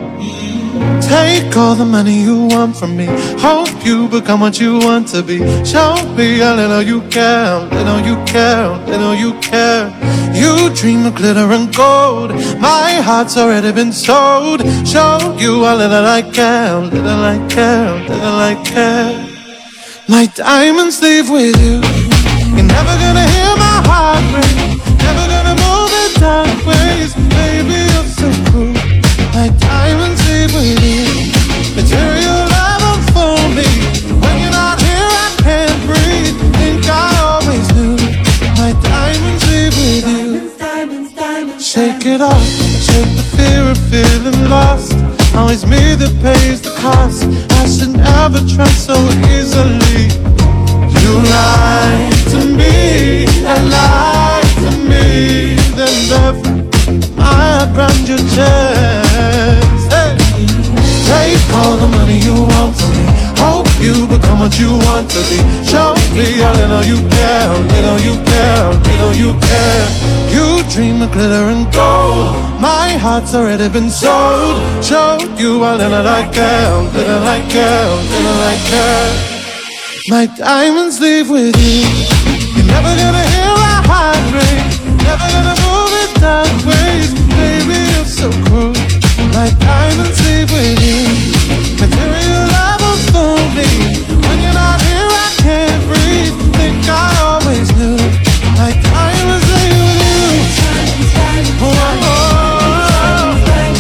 Take all the money you want from me. Hope you become what you want to be. Show me a little you care, little you care, little you care. You dream of glitter and gold. My heart's already been sold. Show you a little I care, little I care, little I care. My diamonds leave with you. You're never gonna hear my heart break. Never gonna move in dark ways. Baby, you're so cool. My diamonds leave with you. Material love unfold me. When you're not here I can't breathe. Think I always knew. My diamonds leave with you. Shake it off, shake the fear of feeling lost. Always me that pays the cost. I should never trust so easily. You lied to me, and lied to me. Then left my around your chest. Hey. Take all the money you want from me. Hope you become what you want to be. Show me a little you care, little you care, little you care. You dream of glitter and gold. My heart's already been sold. Show you a little I care, little I care, little I care. My diamonds leave with you. You're never gonna hear a heart break. Never gonna move in dark ways. Baby, you're so cruel. My diamonds leave with you. Material love unfold me. When you're not here I can't breathe. Think I always knew. My diamonds leave with you. Oh, oh, oh,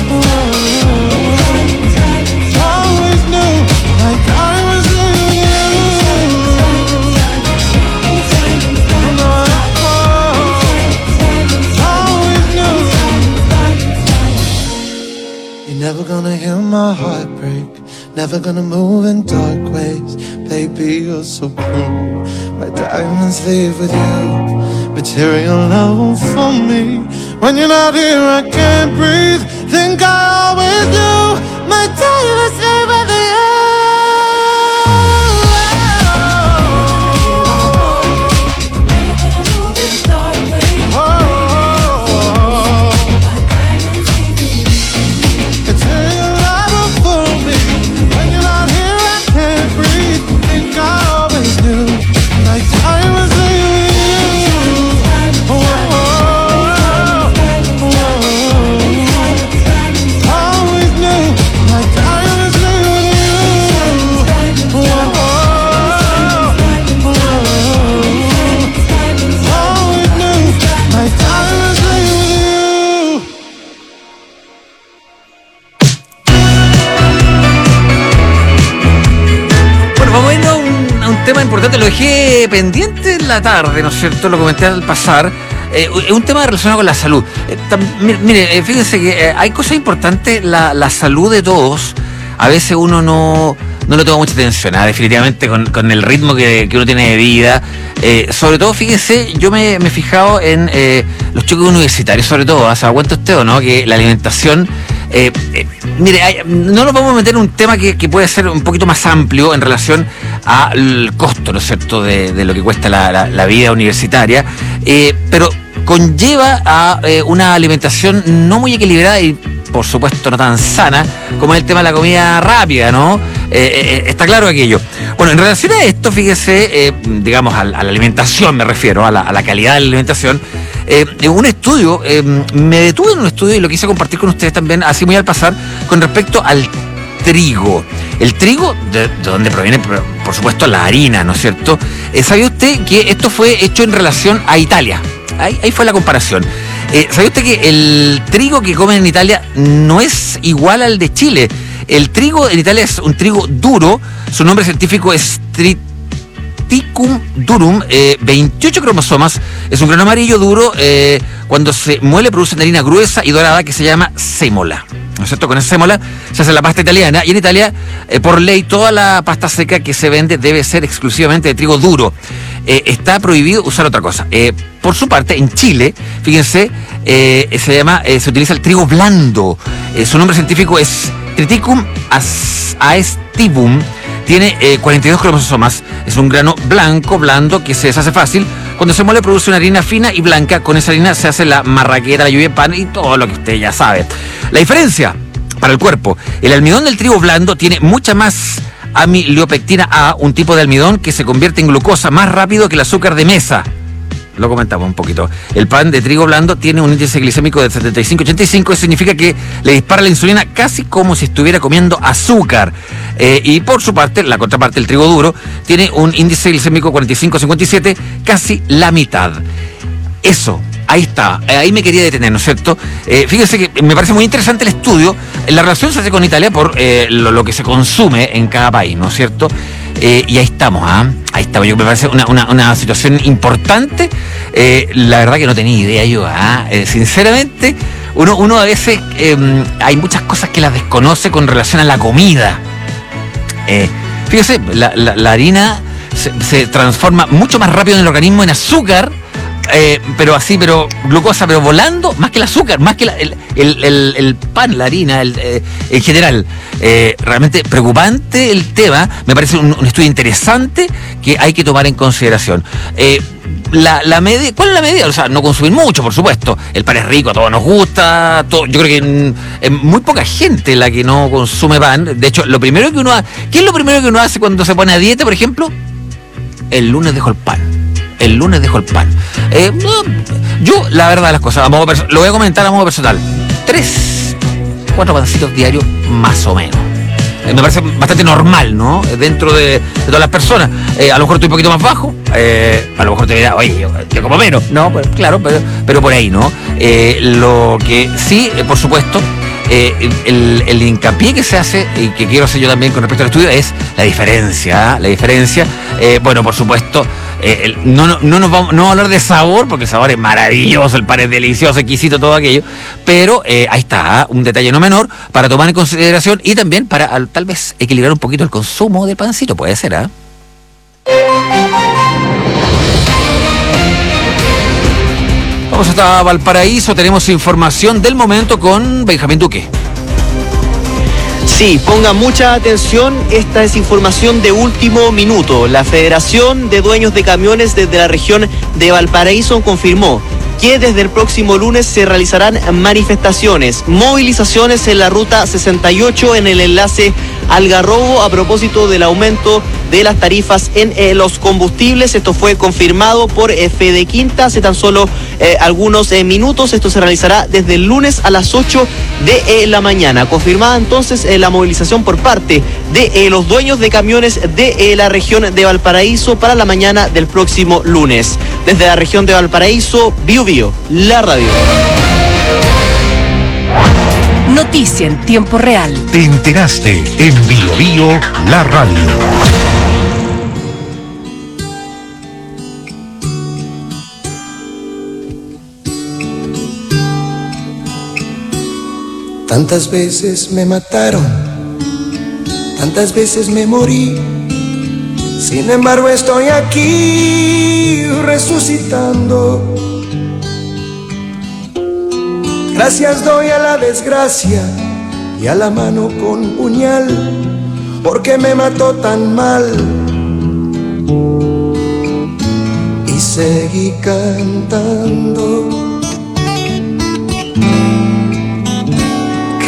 oh. Always knew. My diamonds leave with you. Always knew. You're never gonna hear my heart break. Never gonna move in dark ways. Baby, you're so cruel. My diamonds leave with you. Material love for me. When you're not here I can't breathe. Think I always do. My diamonds leave with you. Tema importante, lo dejé pendiente en la tarde, ¿no es cierto? Lo comenté al pasar. Es un tema relacionado con la salud. Mire, fíjense que hay cosas importantes, la salud de todos. A veces uno no le toma mucha atención, definitivamente con el ritmo que uno tiene de vida. Sobre todo, fíjese, yo me he fijado en los chicos universitarios, sobre todo. ¿Se da cuenta usted o no? Que la alimentación... mire, no nos vamos a meter en un tema que puede ser un poquito más amplio en relación al costo, ¿no es cierto?, de lo que cuesta la vida universitaria, pero conlleva a una alimentación no muy equilibrada y por supuesto, no tan sana, como es el tema de la comida rápida, ¿no? Está claro aquello. Bueno, en relación a esto, fíjese, digamos, a la alimentación me refiero, a la calidad de la alimentación, un estudio, me detuve en un estudio y lo quise compartir con ustedes también, así muy al pasar, con respecto al trigo. El trigo, de donde proviene, por supuesto, la harina, ¿no es cierto? ¿Sabía usted que esto fue hecho en relación a Italia? Ahí fue la comparación. ¿Sabía usted que el trigo que comen en Italia no es igual al de Chile? El trigo en Italia es un trigo duro, su nombre científico es Triticum durum, 28 cromosomas, es un grano amarillo duro, cuando se muele produce una harina gruesa y dorada que se llama sémola. ¿No es cierto? Con esa sémola se hace la pasta italiana, y en Italia, por ley, toda la pasta seca que se vende debe ser exclusivamente de trigo duro. Está prohibido usar otra cosa. Por su parte, en Chile, fíjense, se utiliza el trigo blando. Su nombre científico es Triticum aestivum. Tiene 42 cromosomas. Es un grano blanco, blando, que se deshace fácil. Cuando se muele produce una harina fina y blanca. Con esa harina se hace la marraqueta, la lluvia de pan y todo lo que usted ya sabe. La diferencia para el cuerpo: el almidón del trigo blando tiene mucha más amiliopectina A, un tipo de almidón que se convierte en glucosa más rápido que el azúcar de mesa. Lo comentamos un poquito. El pan de trigo blando tiene un índice glicémico de 75-85, eso significa que le dispara la insulina casi como si estuviera comiendo azúcar. Y por su parte, la contraparte, el trigo duro, tiene un índice glicémico 45-57, casi la mitad. Eso, ahí está, ahí me quería detener, ¿no es cierto? Fíjense que me parece muy interesante el estudio. La relación se hace con Italia por lo que se consume en cada país, ¿no es cierto? Y ahí estamos, ahí estamos. Yo me parece una situación importante. La verdad que no tenía idea yo, sinceramente, uno a veces hay muchas cosas que las desconoce con relación a la comida. Fíjese, la harina se transforma mucho más rápido en el organismo en azúcar, pero glucosa, pero volando, más que el azúcar, más que el pan, la harina, en general. Realmente preocupante el tema, me parece un estudio interesante que hay que tomar en consideración. La media, ¿cuál es la medida? O sea, no consumir mucho, por supuesto. El pan es rico, a todos nos gusta. Yo creo que es muy poca gente la que no consume pan. De hecho, ¿qué es lo primero que uno hace cuando se pone a dieta, por ejemplo? El lunes dejo el pan. Yo, la verdad de las cosas, lo voy a comentar a modo personal. 3-4 pancitos diarios, más o menos. Me parece bastante normal, ¿no? Dentro de todas las personas. A lo mejor estoy un poquito más bajo. A lo mejor te dirá, oye, yo como menos. No, pues claro, pero por ahí, ¿no? Lo que sí, por supuesto, el hincapié que se hace, y que quiero hacer yo también con respecto al estudio, es la diferencia. Bueno, por supuesto, no vamos a hablar de sabor, porque el sabor es maravilloso, el pan es delicioso, exquisito, todo aquello, pero ahí está, un detalle no menor para tomar en consideración, y también para tal vez equilibrar un poquito el consumo de pancito, puede ser, Vamos hasta Valparaíso, tenemos información del momento con Benjamín Duque. Sí, ponga mucha atención, esta es información de último minuto. La Federación de Dueños de Camiones desde la región de Valparaíso confirmó que desde el próximo lunes se realizarán manifestaciones, movilizaciones en la ruta 68 en el enlace Algarrobo a propósito del aumento de las tarifas en los combustibles. Esto fue confirmado por Fede Quinta hace tan solo algunos minutos. Esto se realizará desde el lunes a las 8 de la mañana. Confirmada entonces la movilización por parte de los dueños de camiones de la región de Valparaíso para la mañana del próximo lunes. Desde la región de Valparaíso, Bio Bio, la radio. Noticia en tiempo real. Te enteraste en Bio Bio, la radio. Tantas veces me mataron, tantas veces me morí. Sin embargo estoy aquí resucitando. Gracias doy a la desgracia y a la mano con puñal, porque me mató tan mal. Y seguí cantando.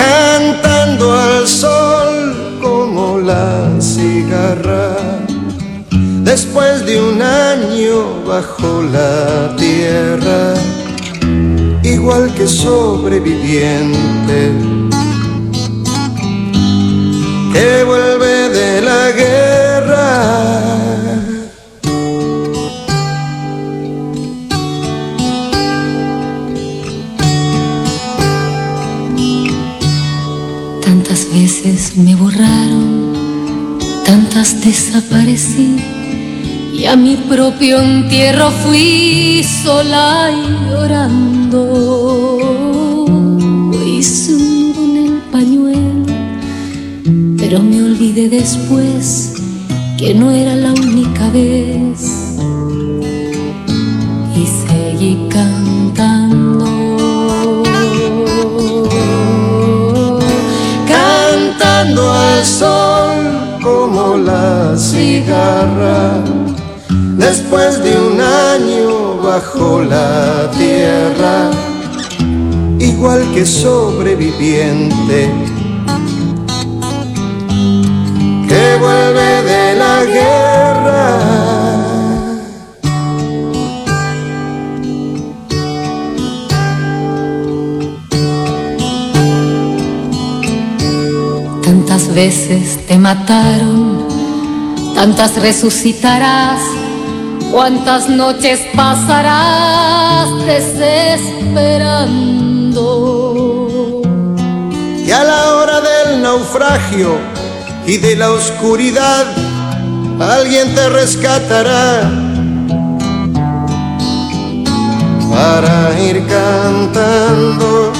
bajo la tierra, igual que sobreviviente que vuelve de la guerra. Tantas veces me borraron, tantas desaparecí, y a mi propio entierro fui sola y llorando. Hice un nudo en el pañuelo, pero me olvidé después que no era la única vez, y seguí cantando. Cantando al sol como la cigarra, después de un año bajo la tierra, igual que sobreviviente que vuelve de la guerra. Tantas veces te mataron, tantas resucitarás, cuántas noches pasarás desesperando. Que a la hora del naufragio y de la oscuridad alguien te rescatará para ir cantando.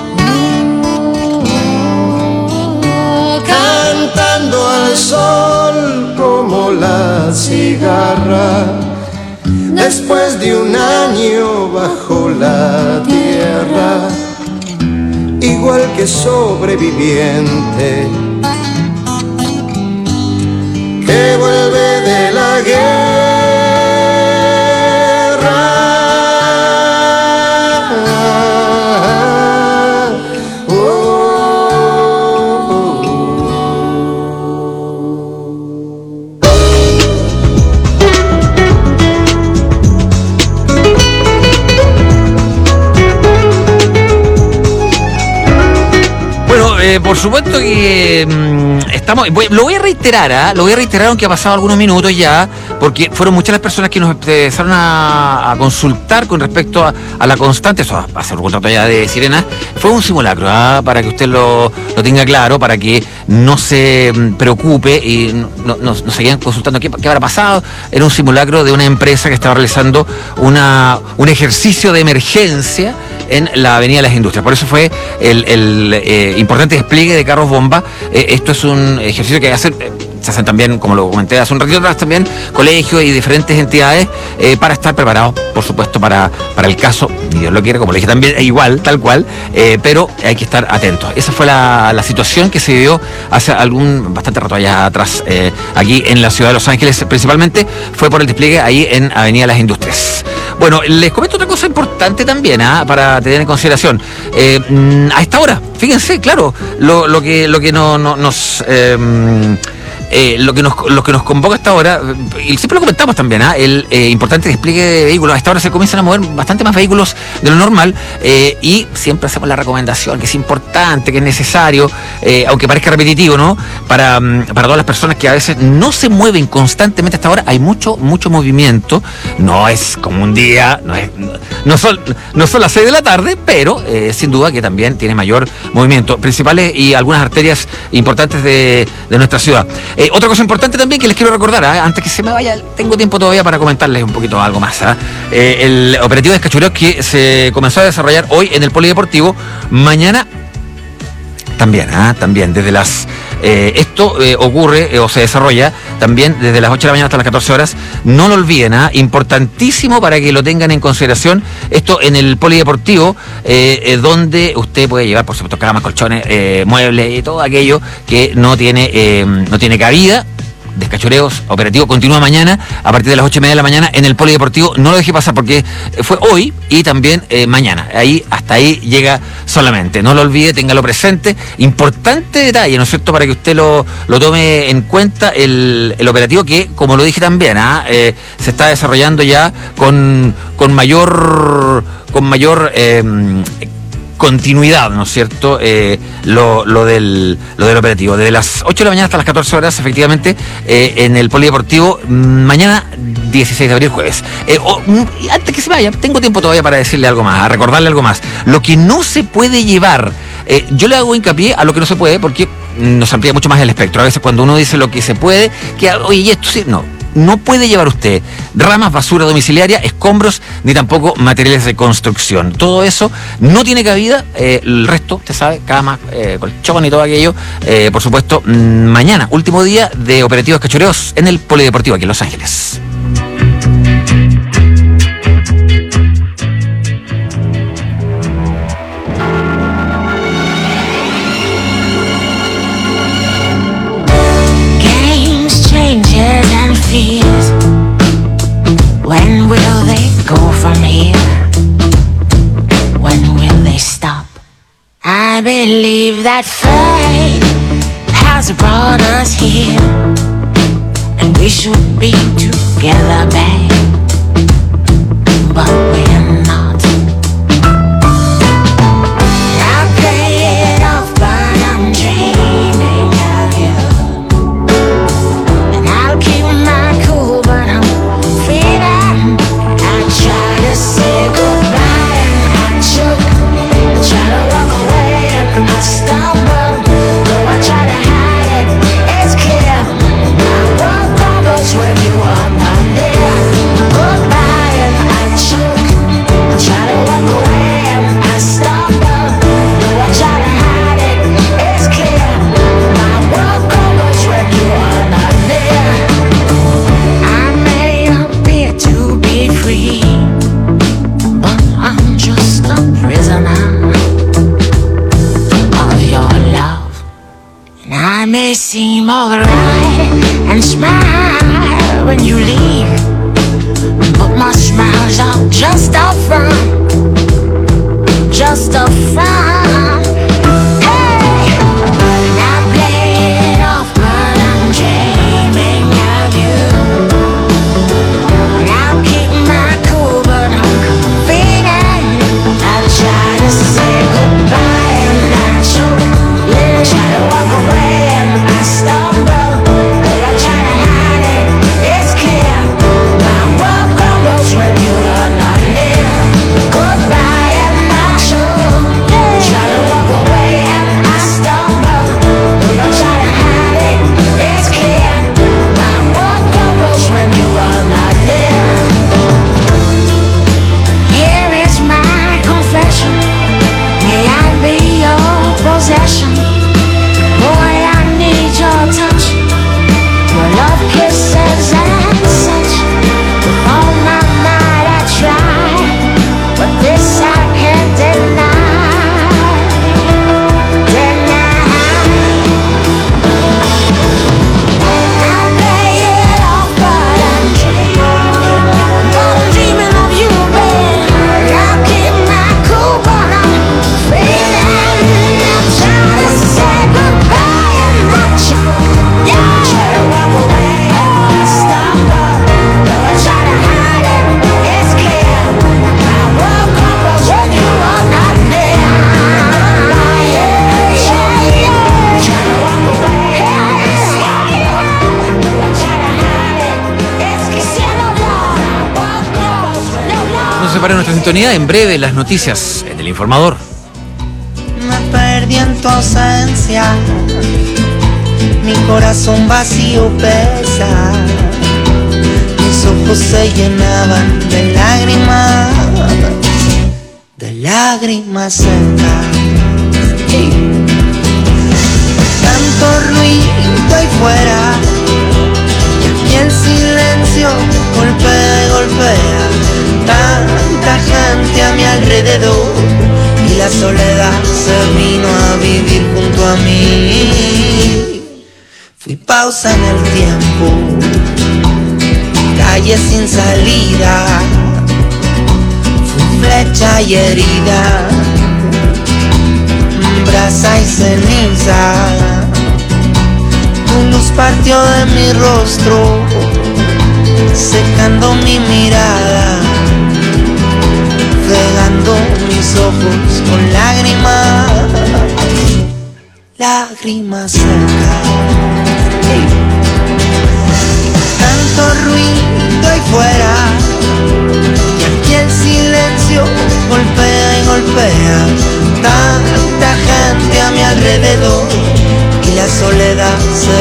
Cantando al sol como la cigarra, después de un año bajo la tierra, igual que sobreviviente que vuelve de la guerra. Por supuesto que estamos. Lo voy a reiterar, aunque ha pasado algunos minutos ya, porque fueron muchas las personas que nos empezaron a consultar con respecto a la constante. Eso hace un contrato ya de Sirena. Fue un simulacro, para que usted lo tenga claro, para que no se preocupe y no se sigan consultando qué habrá pasado. Era un simulacro de una empresa que estaba realizando un ejercicio de emergencia en la Avenida de las Industrias. Por eso fue el importante despliegue de carros bomba. Esto es un ejercicio que se hacen también, como lo comenté hace un ratito atrás, también colegios y diferentes entidades para estar preparados, por supuesto, para el caso, ni Dios lo quiere, como le dije también, igual, tal cual, pero hay que estar atentos. Esa fue la situación que se vivió hace bastante rato allá atrás, aquí en la ciudad de Los Ángeles, principalmente fue por el despliegue ahí en Avenida de las Industrias. Bueno, les comento otra cosa importante también, para tener en consideración. A esta hora, fíjense, claro, lo que nos convoca hasta ahora, y siempre lo comentamos también, el importante despliegue de vehículos. A esta hora se comienzan a mover bastante más vehículos de lo normal, y siempre hacemos la recomendación que es importante, que es necesario, aunque parezca repetitivo, ¿no? Para todas las personas que a veces no se mueven constantemente. Hasta ahora hay mucho movimiento. No es como un día, no son las 6 de la tarde, pero sin duda que también tiene mayor movimiento, principales y algunas arterias importantes de nuestra ciudad. Otra cosa importante también que les quiero recordar, antes que se me vaya, tengo tiempo todavía para comentarles un poquito algo más. El operativo de descachureos que se comenzó a desarrollar hoy en el Polideportivo, mañana también desde las esto ocurre o se desarrolla también desde las 8 de la mañana hasta las 14 horas. No lo olviden, importantísimo para que lo tengan en consideración. Esto en el Polideportivo, donde usted puede llevar, por supuesto, camas, colchones, muebles y todo aquello que no tiene cabida. Descachureos operativo continúa mañana a partir de las 8:30 de la mañana en el Polideportivo. No lo deje pasar porque fue hoy y también mañana. Hasta ahí llega solamente. No lo olvide, téngalo presente. Importante detalle, ¿no es cierto?, para que usted lo tome en cuenta, el operativo que, como lo dije también, se está desarrollando ya con mayor continuidad, ¿no es cierto?, lo del operativo. Desde las 8 de la mañana hasta las 14 horas, efectivamente, en el Polideportivo, mañana 16 de abril, jueves. Y antes que se vaya, tengo tiempo todavía para decirle algo más, a recordarle algo más. Lo que no se puede llevar, yo le hago hincapié a lo que no se puede, porque nos amplía mucho más el espectro. A veces cuando uno dice lo que se puede, que oye, y esto sí, no puede llevar usted ramas, basura domiciliaria, escombros, ni tampoco materiales de construcción. Todo eso no tiene cabida. El resto, usted sabe, cama, colchón y todo aquello, por supuesto, mañana, último día de operativos cachureos en el Polideportivo aquí en Los Ángeles. When will they go from here? When will they stop? I believe that fate has brought us here, and we should be together, babe, but we're not. I play it off, but I'm dreaming of you, and I'll keep my cool, but I'm feeling. I try to say goodbye and I choke, I try to walk away and I stumble, though I try to hide it, it's clear, my world crumbles when you are not there. Goodbye and I choke, I try to walk away and I stumble, though I try to hide it, it's clear, my world crumbles when you are not there. I may appear to be free, but I'm just a prisoner of your love. And I may seem alright and smile when you leave, but my smiles are just a front, just a front. Hey, and I play it off, but I'm dreaming of you. And I'll keep my cool, but I'm feeling. I try to say goodbye and I choke, yeah, try to walk away and I stumble, but I try to hide it, it's clear, my world crumbles when you are not near. Goodbye and I choke, yeah, try to walk away and I stumble, but I try to hide it, it's clear, my world crumbles when you are not there. Here is my confession, may I be your possession. Boy, I need your touch, your love, kisses and such. With all my might I try, but this I can't deny. I play it off, but I'm dreaming of you, babe. I'll keep my cool, but I'm feeling. I'm trying to say goodbye and I choke, yeah, try to walk away and I stumble, though I try to hide it, it's clear, my world crumbles when you are not near. Yeah, try to walk away and I stumble, though I try to hide it, it's clear, my world crumbles when you are not. No se pare nuestra sintonía, en breve las noticias en El Informador. Me perdí en tu ausencia, mi corazón vacío pesa, mis ojos se llenaban de lágrimas secas. Tanto ruido ahí fuera, y aquí el silencio golpea y golpea, tanta gente a mi alrededor, y la soledad se vino a vivir junto a mí. Fui pausa en el tiempo, calle sin salida, fui flecha y herida, pesada. Tu luz partió de mi rostro, secando mi mirada, regando mis ojos con lágrimas, lágrimas secas. Tanto ruido ahí fuera, y aquí el silencio golpea y golpea. Tanta gente a mi alrededor, y la soledad se